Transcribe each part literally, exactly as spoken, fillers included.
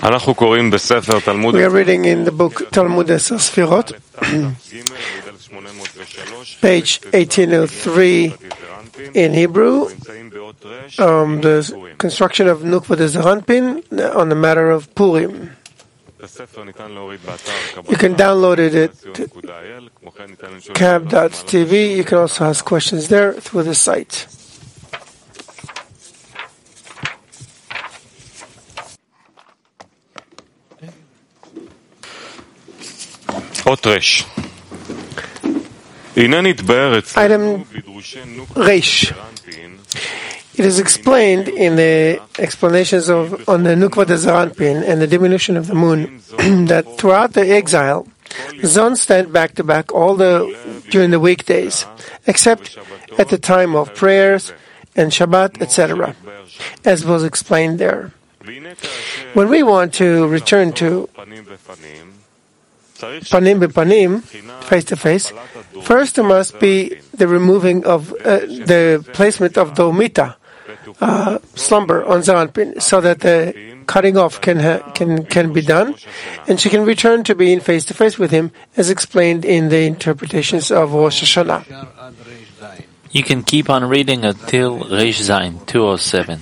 We are reading in the book Talmud Eser Sfirot, page eighteen oh three in Hebrew, um, the construction of Nukva de Zaranpin on the matter of Purim. You can download it at cab dot t v. You can also ask questions there through the site. Item Reish. It is explained in the explanations of on the Nukva de Zaranpin and the diminution of the moon that throughout the exile, the zones stand back to back all the during the weekdays, except at the time of prayers and Shabbat, et cetera, as was explained there. When we want to return to panim bepanim, face to face, first there must be the removing of uh, the placement of domita, uh, slumber on Zaranpin, so that the cutting off can ha- can can be done, and she can return to being face to face with him, as explained in the interpretations of Rosh Hashanah. You can keep on reading until Reish Zayin two oh seven.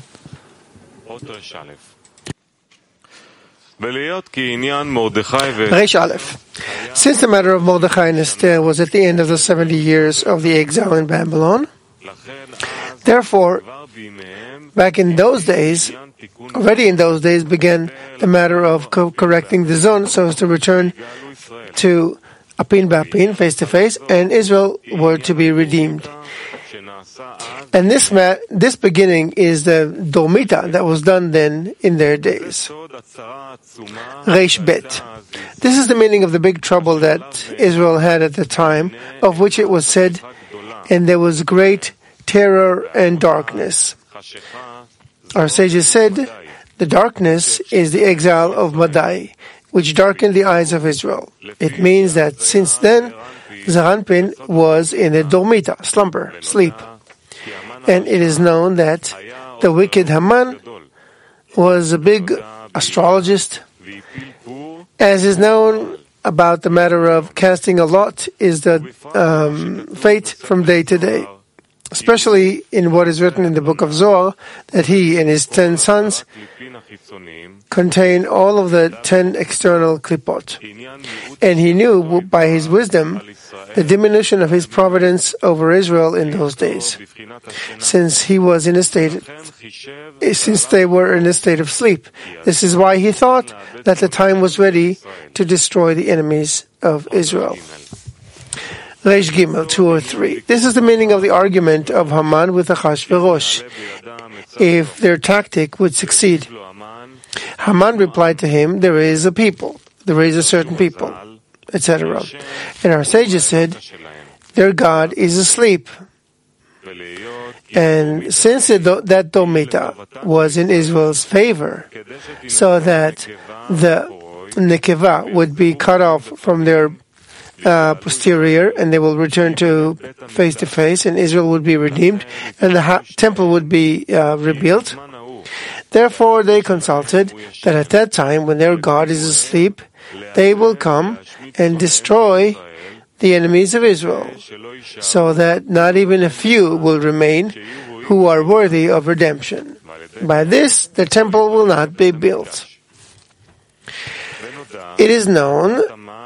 Reish Aleph. Since the matter of Mordechai and Esther was at the end of the seventy years of the exile in Babylon, therefore, back in those days, already in those days began the matter of co- correcting the zone so as to return to Apin Bapin, face to face, and Israel were to be redeemed. And this ma- this beginning is the Dormita that was done then in their days. Reish Bet. This is the meaning of the big trouble that Israel had at the time, of which it was said, and there was great terror and darkness. Our sages said, the darkness is the exile of Madai, which darkened the eyes of Israel. It means that since then, Zaranpin was in a dormita, slumber, sleep. And it is known that the wicked Haman was a big astrologist. As is known about the matter of casting a lot is the um, fate from day to day, especially in what is written in the book of Zohar, that he and his ten sons contain all of the ten external klipot. And he knew by his wisdom the diminution of his providence over Israel in those days, since he was in a state, since they were in a state of sleep. This is why he thought that the time was ready to destroy the enemies of Israel. Reish Gimel two oh three. This is the meaning of the argument of Haman with Achashverosh, if their tactic would succeed. Haman replied to him, there is a people, there is a certain people, et cetera. And our sages said, their God is asleep. And since it, that Domita was in Israel's favor, so that the Nekeva would be cut off from their uh, posterior, and they will return to face to face, and Israel would be redeemed, and the ha- temple would be uh, rebuilt. Therefore, they consulted that at that time, when their God is asleep, they will come and destroy the enemies of Israel, so that not even a few will remain who are worthy of redemption. By this, the temple will not be built. It is known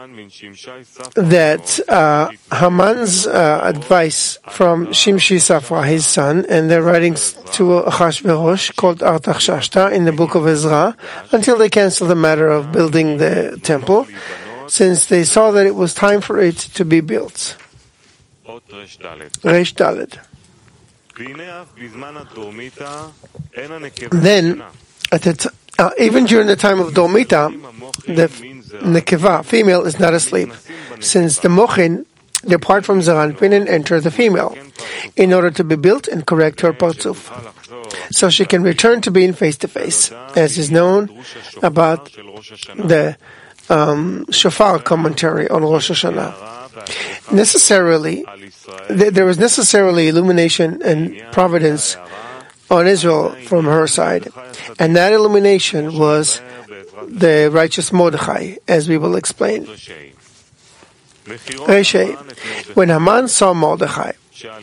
that uh, Haman's uh, advice from Shimshi Safra, his son, and their writings to Achashverosh, called Artaxashta, in the book of Ezra, until they canceled the matter of building the temple, since they saw that it was time for it to be built. Reish Dalet. Then, at the t- uh, even during the time of Dormita, the Nekeva, female, is not asleep, since the Mochin depart from Zaranpin and enter the female, in order to be built and correct her parzuf, so she can return to being face to face, as is known about the um, Shofar commentary on Rosh Hashanah. Necessarily, th- there was necessarily illumination and providence on Israel from her side, and that illumination was the righteous Mordechai, as we will explain. Reshe, when Haman saw Mordechai,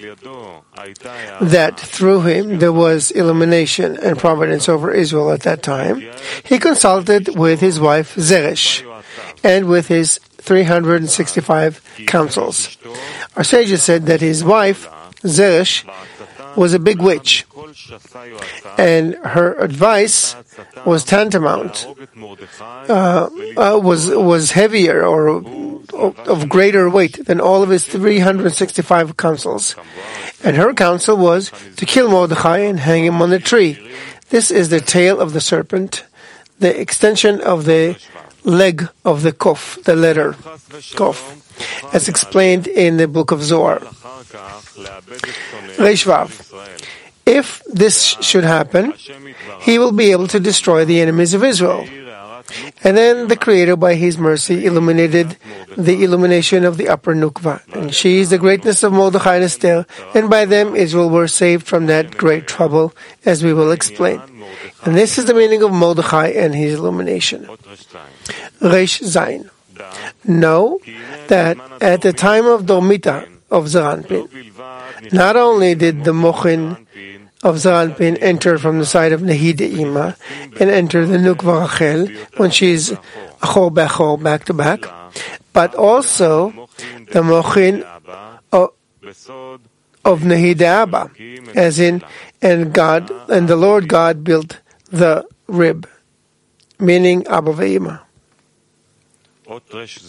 that through him there was illumination and providence over Israel at that time, he consulted with his wife Zeresh and with his three hundred sixty-five councils. Our sages said that his wife Zeresh was a big witch, and her advice was tantamount, uh, uh, was was heavier or of greater weight than all of his three hundred sixty-five counsels. And her counsel was to kill Mordechai and hang him on the tree. This is the tail of the serpent, the extension of the leg of the Kof, the letter Kof, as explained in the book of Zohar. Reish Vav. If this should happen, he will be able to destroy the enemies of Israel. And then the Creator, by His mercy, illuminated the illumination of the upper Nukva. And she is the greatness of Mordechai and Esther, and by them Israel were saved from that great trouble, as we will explain. And this is the meaning of Mordechai and his illumination. Reish Zayin. Know that at the time of Dormita of Zeranpin, not only did the Mochin of Zeranpin enter from the side of Nehi-De'ima and enter the Nukva Rachel when she is Achor B'Achor, back to back, but also the Mochin of, of Nehi-De'aba, as in, and God, and the Lord God built the rib, meaning Abba Ve'ima. O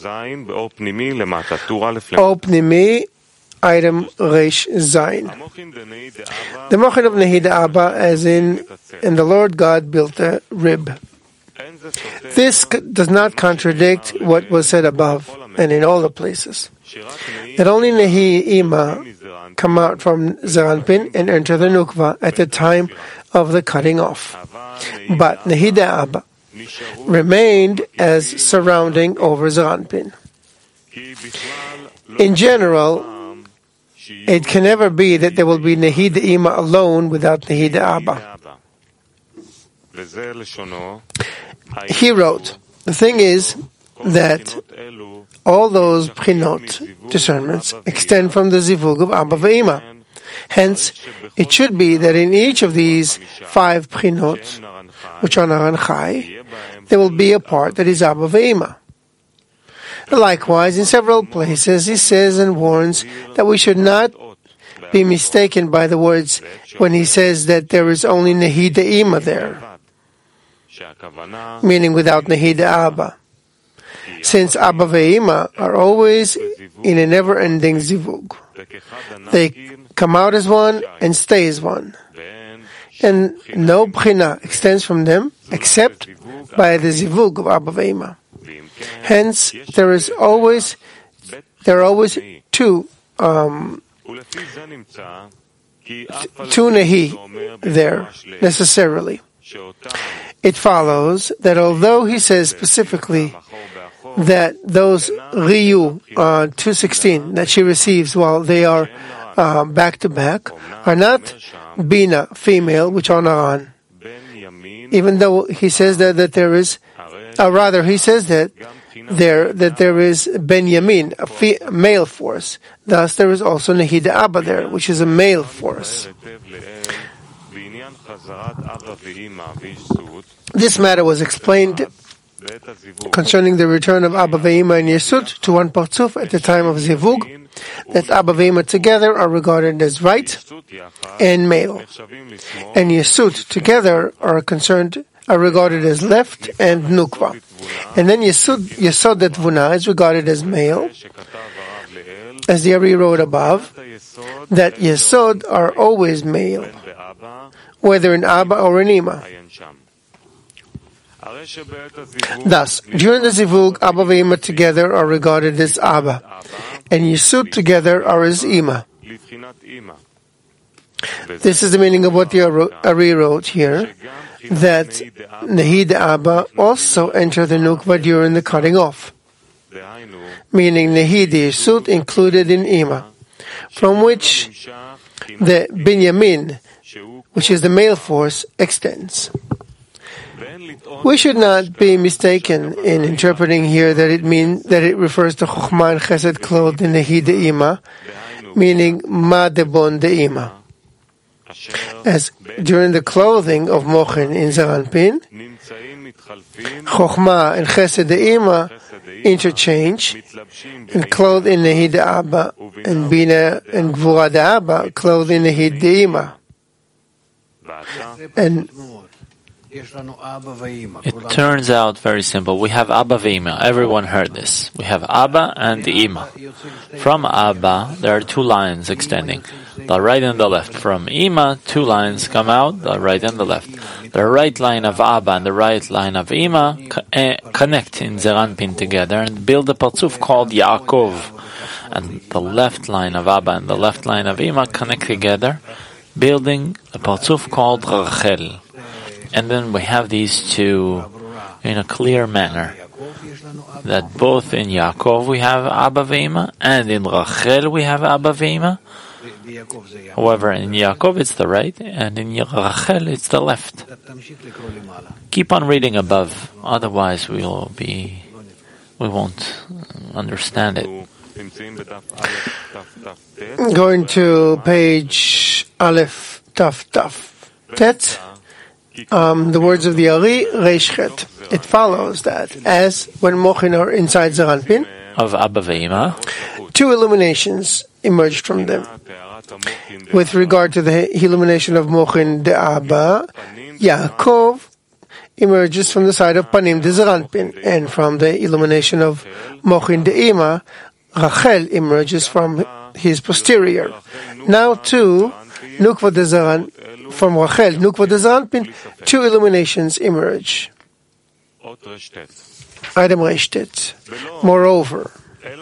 Pnimi, item Reish Zayin. The Mochin of Nehi-De'aba, as in, and the Lord God built the rib. This does not contradict what was said above and in all the places. That only Nehi-Ima come out from Zeranpin and enter the Nukva at the time of the cutting off. But Nehi-De'aba remained as surrounding over Zeranpin. In general, it can never be that there will be Nehi-De'ima alone without Nehi-De'aba. He wrote, the thing is that all those Prinot, discernments, extend from the Zivug of Abba Ve'ima. Hence, it should be that in each of these five Prinot, which are Naran Chai, there will be a part that is Abba Ve'ima. Likewise, in several places, he says and warns that we should not be mistaken by the words when he says that there is only Nehi-De'ima there, meaning without Nehi-De'aba, since Abba Ve'ima are always in a never-ending zivug. They come out as one and stay as one, and no Bchina extends from them except by the zivug of Abba Ve'ima. Hence, there is always there are always two um, two Nehi there necessarily. It follows that although he says specifically that those Riyu uh, two sixteen that she receives while they are uh, back to back are not Bina female, which are Naran. Even though he says that that there is, or rather he says that there that there is Ben Yamin, a, fe- a male force. Thus, there is also Nehi-De'aba there, which is a male force. This matter was explained concerning the return of Abba Ve'ima and Yesud to one Partzuf at the time of Zivug, that Abba Ve'ima together are regarded as right and male, and Yesud together are concerned are regarded as left and Nukva. And then Yesud, Yesod et Vuna is regarded as male, as the Ari wrote above, that Yesod are always male, whether in Abba or in Ima. Thus, during the Zivug, Abba Ve'ima together are regarded as Abba, and Yesud together are as Ima. This is the meaning of what the Ari wrote here, that Nehi-De'aba also enter the Nukva during the cutting off, meaning Nehi-Yesud included in Ima, from which the Binyamin, which is the male force, extends. We should not be mistaken in interpreting here that it mean that it refers to Chokhmah and Chesed clothed in Nehi De'ima, meaning Ma Debon De'ima. As during the clothing of Mochin in Zeranpin, Chokhmah and Chesed De'ima interchange and clothed in Nehi De'aba, and Bina and Gvura De'aba clothed in Nehi De'ima. And it turns out very simple. We have Abba Ve'ima. Everyone heard this. We have Abba and the Ima. From Abba, there are two lines extending, the right and the left. From Ima, two lines come out, the right and the left. The right line of Abba and the right line of Ima connect in Zeranpin together and build a parzuf called Yaakov. And the left line of Abba and the left line of Ima connect together, building a parzuf called Rachel. And then we have these two in a clear manner, that both in Yaakov we have Abba Ve'ima, and in Rachel we have Abba Ve'ima. However, in Yaakov it's the right, and in Rachel it's the left. Keep on reading above, otherwise we will be, we won't understand it. Going to page Aleph Taf Taf Tet. Um, the words of the Ari, Reish Chet. It follows that as when Mochin are inside Zeranpin, of Abba Ve'ima, two illuminations emerged from them. With regard to the illumination of Mochin de Abba, Yaakov emerges from the side of Panim de Zeranpin, and from the illumination of Mochin de Ima, Rachel emerges from his posterior. Now too, Nukva de Zeran, from Rachel, Nukva de Zeranpin, two illuminations emerge. Item Reshtet. Moreover,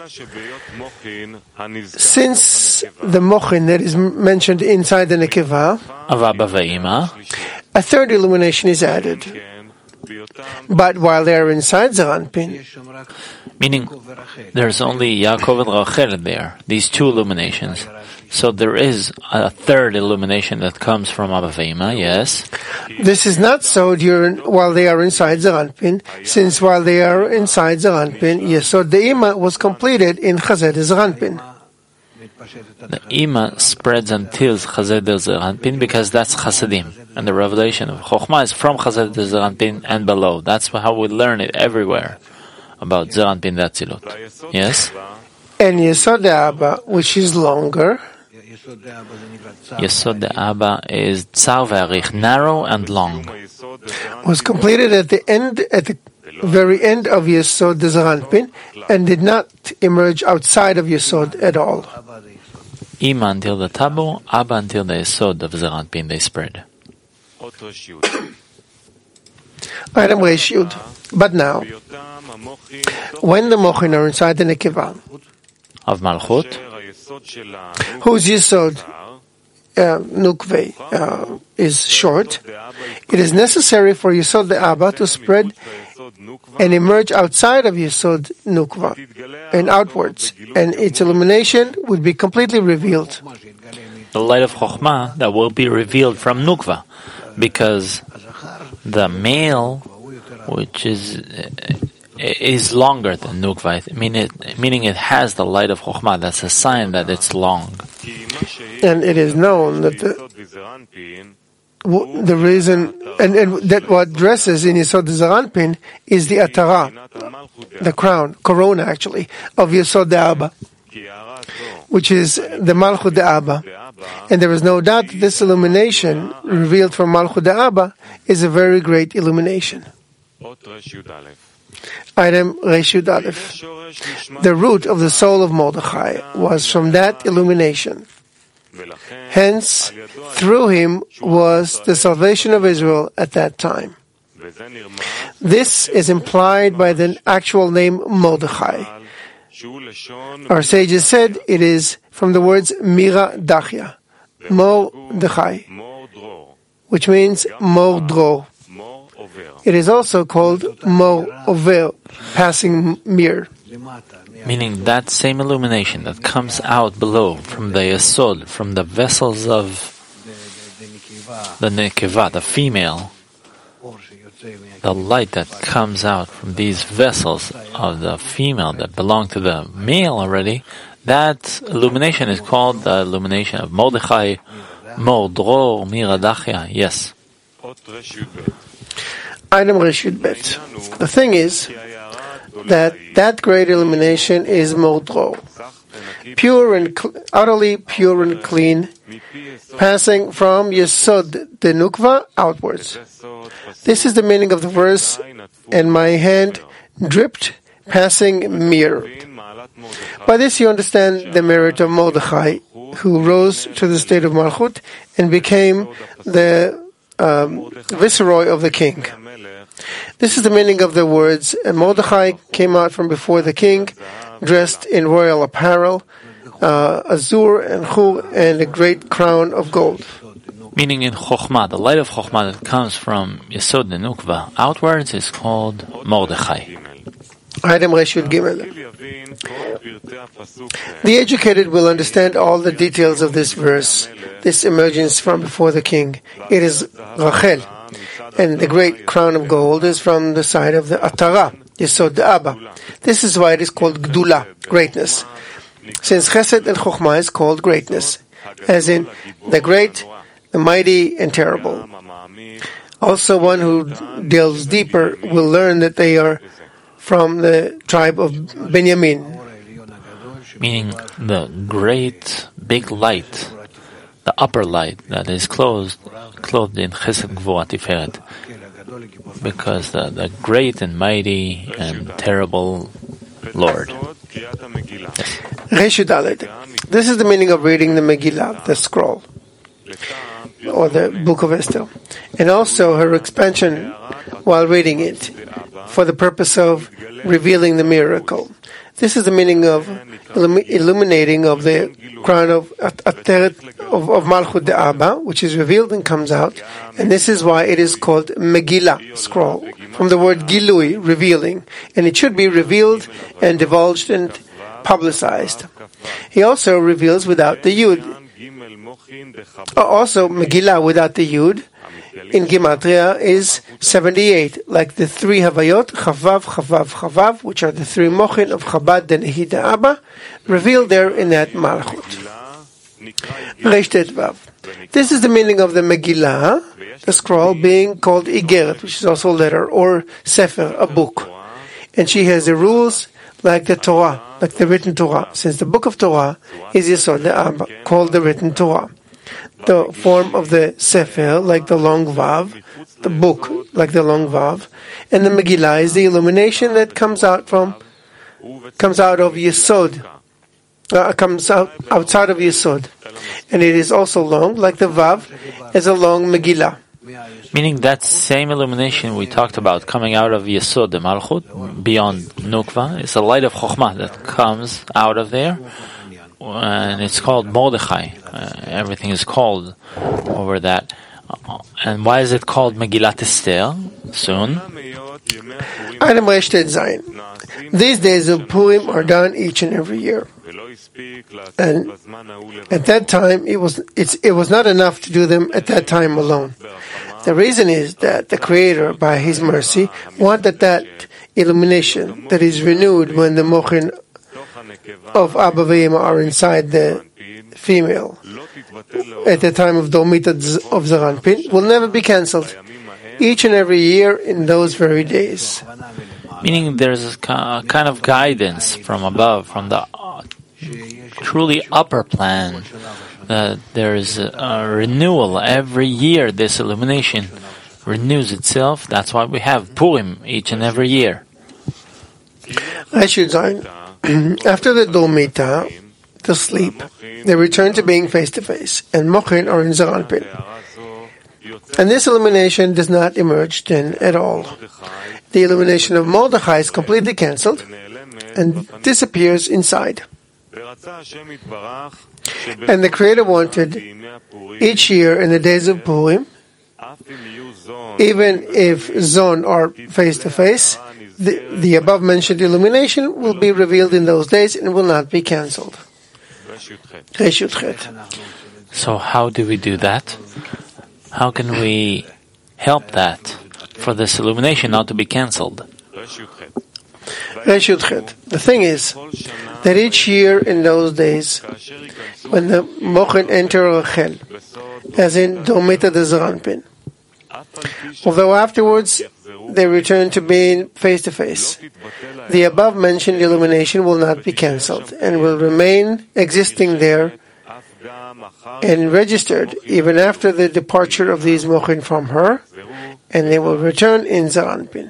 since the Mochin that is mentioned inside the Nekeva, of Abba Ve'ima, a third illumination is added. But while they are inside Zeranpin, meaning there's only Yaakov and Rachel there, these two illuminations. So there is a third illumination that comes from Abba Ve'ima, yes. This is not so during while they are inside Zeranpin, since while they are inside Zeranpin, Yesod De'ima was completed in Chazed Zeranpin. The Ima spreads until Chazed Zeranpin because that's Chasadim, and the revelation of Chokhmah is from Chazed Zeranpin and below. That's how we learn it everywhere about Zeranpin Datzilut. Yes? And Yesod De'aba, which is longer, Yesod De'aba is Tsar Ve'arich, narrow and long, was completed at the end, at the very end of Yesod Zeranpin, and did not emerge outside of Yesod at all. Ima until the Tabu, Abba until the Yesod of Zeranpin they spread. Item Reish Yud. But now, when the Mochin are inside the Nekeva of Malchut, whose Yesod uh, Nukve uh, is short, it is necessary for Yesod the Abba to spread and emerge outside of Yesod Nukva and outwards, and its illumination would be completely revealed. The light of Chokhmah that will be revealed from Nukva, because the male, which is is longer than Nukva, meaning it, meaning it has the light of Chokhmah. That's a sign that it's long. And it is known that the, the reason, and, and that what dresses in Yesod Zeranpin is the Atara, the crown, corona actually, of Yesod De'aba, which is the Malchut De'aba. And there is no doubt that this illumination, revealed from Malchut De'aba, is a very great illumination. Item Reish Yud Aleph. The root of the soul of Mordechai was from that illumination. Hence, through him was the salvation of Israel at that time. This is implied by the actual name Mordechai. Our sages said it is from the words Mira Dachya, Mordechai, which means Mordro. It is also called Mor Over, passing mir. Meaning that same illumination that comes out below from the Yesod, from the vessels of the Nekeva, the female, the light that comes out from these vessels of the female that belong to the male already, that illumination is called the illumination of Mordechai, Mor, Dror, Miradachia. Yes. Item Reshut Bet. The thing is that that great illumination is Mor, Dror, pure and cl- utterly pure and clean, passing from Yesod the Nukva outwards. This is the meaning of the verse, and my hand dripped, passing mirror. By this you understand the merit of Mordechai, who rose to the state of Malchut and became the um, viceroy of the king. This is the meaning of the words, and Mordechai came out from before the king, dressed in royal apparel, uh, azure and chur, and a great crown of gold. Meaning in Chokhmah, the light of Chokhmah that comes from Yesod the Nukva outwards is called Mordechai. Item Reshut Gimel. The educated will understand all the details of this verse, this emergence from before the king. It is Rachel, and the great crown of gold is from the side of the Atara, Yesod the Abba. This is why it is called Gdula, greatness, since Chesed and Chokhmah is called greatness, as in the great, the mighty, and terrible. Also, one who delves deeper will learn that they are from the tribe of Benjamin. Meaning the great, big light, the upper light that is clothed, clothed in Chesed Gvura Tiferet. Because the, the great and mighty and terrible Lord. Reshut Dalet. This is the meaning of reading the Megillah, the scroll, or the book of Esther, and also her expansion while reading it, for the purpose of revealing the miracle. This is the meaning of illumi- illuminating of the crown of Ateret of, of Malchut de Abba, which is revealed and comes out, and this is why it is called Megillah, scroll, from the word Gilui, revealing, and it should be revealed and divulged and publicized. He also reveals without the Yud. Also, Megillah without the Yud in Gematria is seventy-eight, like the three Havayot, Chavav, Chavav, Chavav, which are the three Mochin of Chabad and Nehida Abba, revealed there in that Malchut. Reish Tet Vav. This is the meaning of the Megillah, the scroll being called Igeret, which is also a letter, or Sefer, a book. And she has the rules like the Torah, like the written Torah, since the book of Torah is Yesod the Abba, called the written Torah. The form of the Sefer, like the long Vav, the book, like the long Vav, and the Megillah is the illumination that comes out from, comes out of Yesod, uh, comes out outside of Yesod, and it is also long, like the Vav, as a long Megillah. Meaning that same illumination we talked about coming out of Yesod, the Malchut, beyond Nukva, is the light of Chokhmah that comes out of there, and it's called Mordechai. Uh, everything is called over that. Uh, and why is it called Megillat Esther? Soon. Item Reish Tet Zayin. These days of Purim are done each and every year. And at that time, it was it's, it was not enough to do them at that time alone. The reason is that the Creator, by His mercy, wanted that illumination that is renewed when the mochin of Abba Ve'ema are inside the female at the time of Dormita of Zaranpin will never be cancelled. Each and every year in those very days. Meaning there's a kind of guidance from above, from the truly upper plan, that there is a, a renewal every year. This illumination renews itself. That's why we have Purim each and every year. I should say, after the Dormita, to sleep, they return to being face to face, and Mochin are in Zaranpin. And this illumination does not emerge then at all. The illumination of Mordechai is completely cancelled and disappears inside. And the Creator wanted each year in the days of Purim, even if Zon are face to face, the, the above mentioned illumination will be revealed in those days and will not be cancelled. So how do we do that? How can we help that for this illumination not to be cancelled. Resh Yud Chet. The thing is that each year in those days, when the Mochen enter Rachel, as in Dormita de Zaranpin, although afterwards they return to being face to face, the above mentioned illumination will not be cancelled and will remain existing there and registered even after the departure of these Mochen from her, and they will return in Zaranpin.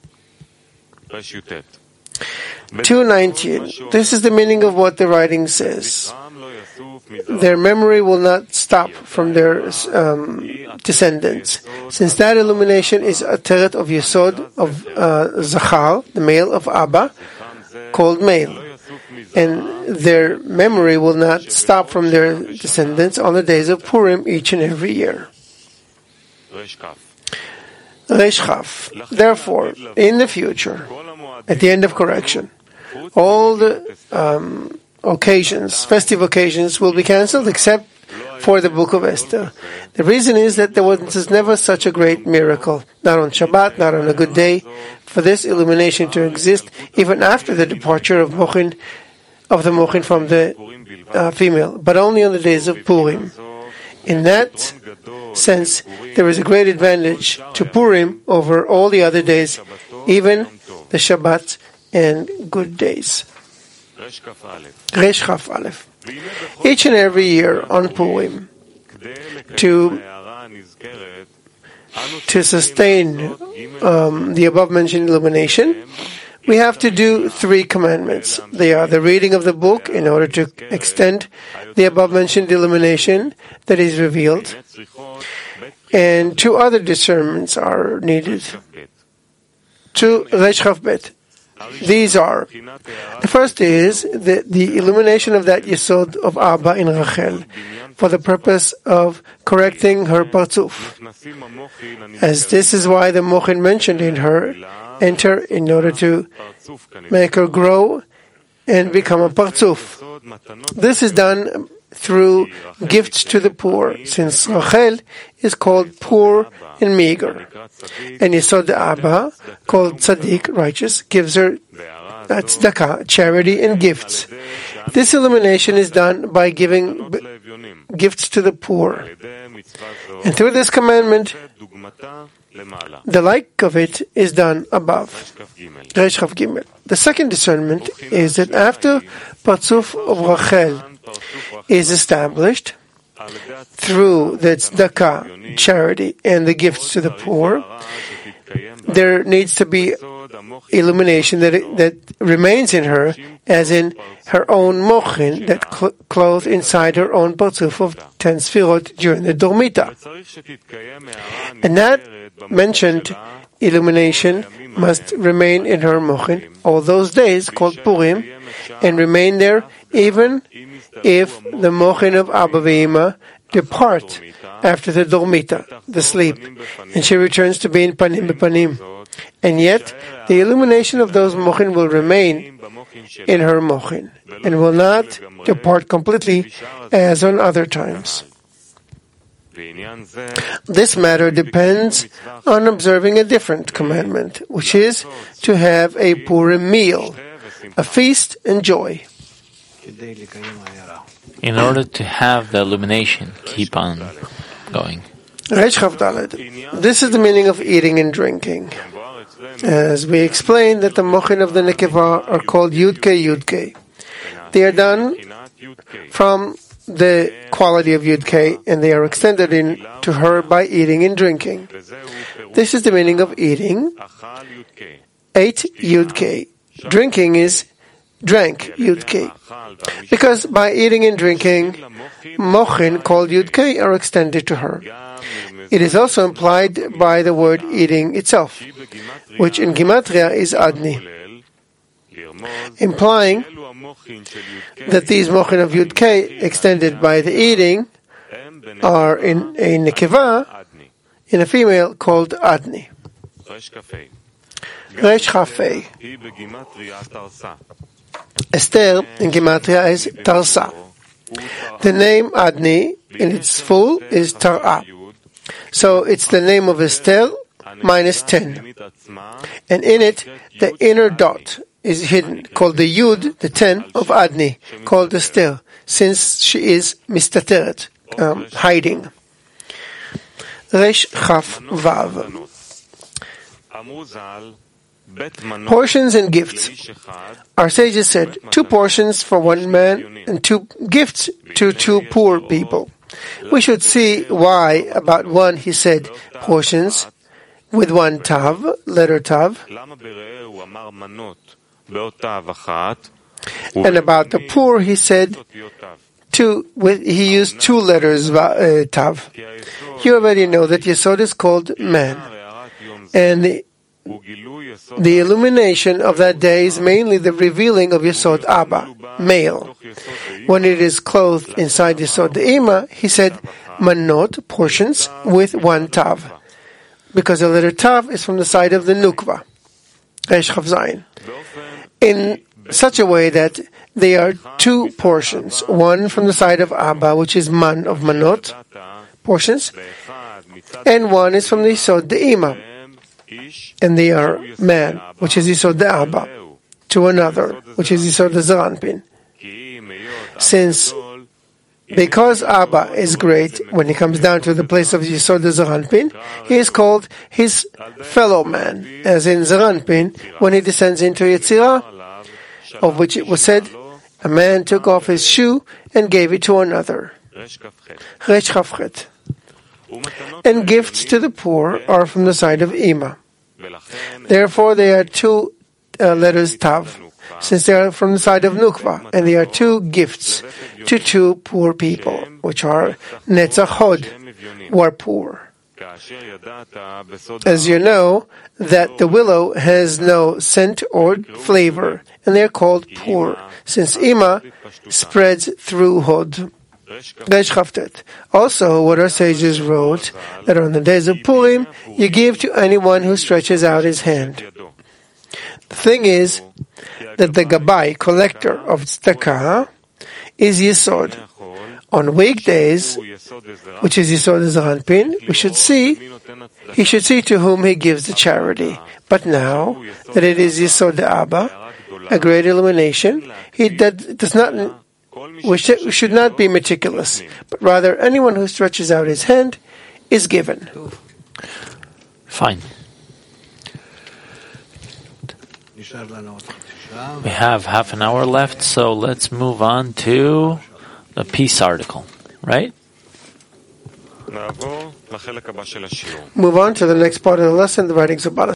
two nineteen. This is the meaning of what the writing says. Their memory will not stop from their um, descendants, since that illumination is a teret of Yesod of uh, Zachar, the male of Abba, called male, and their memory will not stop from their descendants on the days of Purim each and every year. Resh Chaf. Therefore, in the future, at the end of correction, all the um, occasions, festive occasions, will be cancelled except for the Book of Esther. The reason is that there was never such a great miracle, not on Shabbat, not on a good day, for this illumination to exist even after the departure of Mochin, of the Mochin from the uh, female, but only on the days of Purim. In that sense, there is a great advantage to Purim over all the other days, even the Shabbat and good days. Resh Chaf Aleph. Each and every year on Purim, to to sustain um, the above-mentioned illumination, we have to do three commandments. They are the reading of the book in order to extend the above-mentioned illumination that is revealed, and two other discernments are needed. Two Resh Chaf Bet. These are, the first is the, the illumination of that Yesod of Abba in Rachel for the purpose of correcting her Parzuf, as this is why the Mochen mentioned in her enter in order to make her grow and become a Parzuf. This is done through gifts to the poor, since Rachel is called poor and meager, and Yesod Abba, called Tzaddik, righteous, gives her tzedakah, charity and gifts. This illumination is done by giving b- gifts to the poor, and through this commandment, the like of it is done above. Resh Chaf Gimel. The second discernment is that after Parzuf of Rachel is established through the tzedakah, charity, and the gifts to the poor, there needs to be illumination that that remains in her, as in her own mochin that cl- clothed inside her own parzuf of ten sfirot during the Dormita. And that mentioned illumination must remain in her mochin all those days called Purim, and remain there even if the mochin of Abba Ve'ima depart after the Dormita, the sleep, and she returns to being Panim B'Panim. And yet, the illumination of those mochin will remain in her mochin, and will not depart completely as on other times. This matter depends on observing a different commandment, which is to have a Purim meal, a feast and joy. In order to have the illumination, keep on going. Resh Chaf Daled. This is the meaning of eating and drinking. As we explained that the mochin of the nekeva are called Yudke Yudke. They are done from the quality of Yudke, and they are extended in to her by eating and drinking. This is the meaning of eating. Ate Yudke. Drinking is drank Yudke. Because by eating and drinking, mochin called Yudke are extended to her. It is also implied by the word eating itself, which in Gematria is Adni, implying that these mochin of Yudke extended by the eating are in a nekeva, in a female called Adni. Resh Chafei. Esther in Gematria is Tarsa. The name Adni in its full is Tar'a. So it's the name of Esther minus ten. And in it, the inner dot is hidden, called the Yud, the ten, of Adni, called the still, since she is mistateret, um, hiding. Resh Chaf Vav. Portions and gifts. Our sages said, two portions for one man and two gifts to two poor people. We should see why about one he said portions with one tav, letter tav, and about the poor he said two, with, he used two letters uh, tav. You already know that Yesod is called man, and the The illumination of that day is mainly the revealing of Yesod Abba, male. When it is clothed inside Yesod Ima, he said, manot, portions, with one tav. Because the letter tav is from the side of the nukva, Resh Chav Zayin. In such a way that they are two portions, one from the side of Abba, which is man of manot, portions, and one is from the Yesod Ima, and they are man, which is Yesod the Abba, to another, which is Yesod the Zeranpin. Since, because Abba is great, when he comes down to the place of Yesod the Zeranpin, he is called his fellow man, as in Zeranpin, when he descends into Yetzirah, of which it was said, a man took off his shoe and gave it to another. Resh Chavchet. And gifts to the poor are from the side of Ima. Therefore, they are two uh, letters Tav, since they are from the side of Nukva, and they are two gifts to two poor people, which are Netzach Hod, who are poor. As you know, that the willow has no scent or flavor, and they are called poor, since Ima spreads through Hod. Also, what our sages wrote, that on the days of Purim, you give to anyone who stretches out his hand. The thing is, that the Gabai, collector of tzedakah, is Yesod. On weekdays, which is Yesod Zeranpin, we should see, he should see to whom he gives the charity. But now, that it is Yesod Abba, a great illumination, he that does not We should not be meticulous, but rather anyone who stretches out his hand is given. Fine. We have half an hour left, so let's move on to the peace article, right? Move on to the next part of the lesson, the writings of Baal